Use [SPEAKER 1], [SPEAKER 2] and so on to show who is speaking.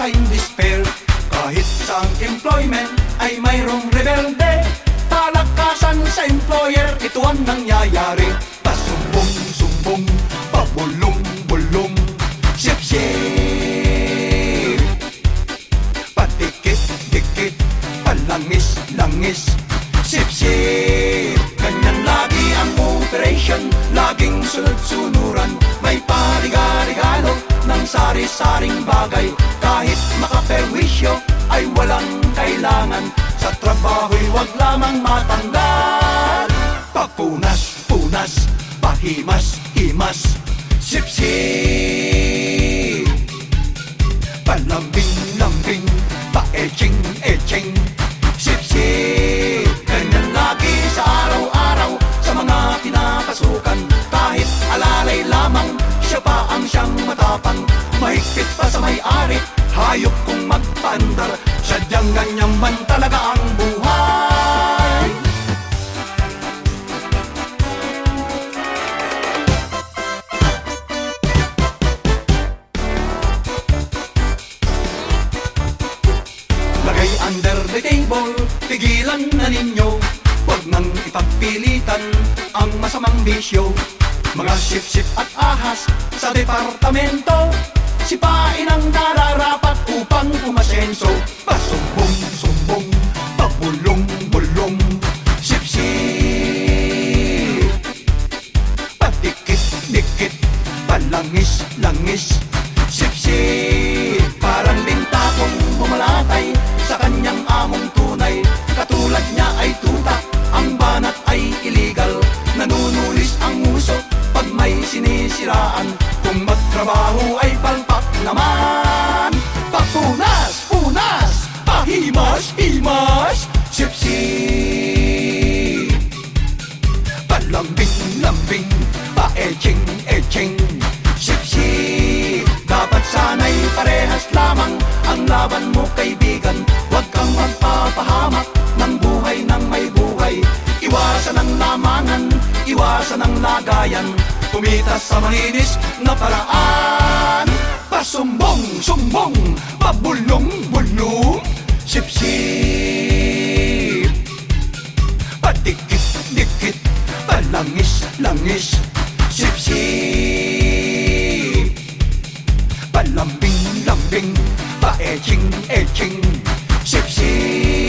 [SPEAKER 1] in despair. Kahit sa employment ay mayroong rebelde, palakasan sa employer, ito ang nangyayari. Pasumbong-sumbong, pabulong-bulong, sip-sip, padikit-dikit, palangis-langis, sip-sip. Ganyan lagi ang operation, laging sunod-sunuran. May pariga-regalo ng sari-saring bagay. Kahit makaperwisyo ay walang kailangan. Sa trabaho'y wag lamang matanggal. Papunas-punas, pahimas-himas, sip-sip, palambing-lambing, pa-etching-etching, sip-sip. Ganyan lagi sa araw-araw sa mga pinapasukan. Kahit alalay lamang, siya pa ang siyang matapang. Mahigpit pa sa may-ari, hayop kung magpaandar. Sadyang ganyan man talaga ang buhay. Lagay under the table, tigilan na ninyo. Huwag nang ipagpilitan ang masamang bisyo. Mga sip-sip at ahas sa departamento, sipain ang nararapat upang umasenso. Pasumbong-sumbong, pabulong-bulong, sip-sip, padikit-dikit, palangis-langis, sip-sip. Parang lintakong pumalatay sa kanyang among tunay. Katulad niya ay tuta, ang banat ay illegal. Nanunulis ang uso pag may sinisiraan. Kung magtrabaho ay palpak naman. Papunas-punas, pahimas-himas, sip-sip, palambing-lambing, pa-etching-etching, sip-sip. Dapat sana'y parehas lamang ang laban mo, kaibigan. Huwag kang magpapahamak ng buhay ng may buhay. Iwasan ang lamangan, iwasan ang lagayan. Kumita sa malinis na paraan. Pasumbong-sumbong, pabulong-bulong, sip-sip, padikit-dikit, palangis-langis, sip-sip, palambing-lambing, pa-etching-etching, sip-sip.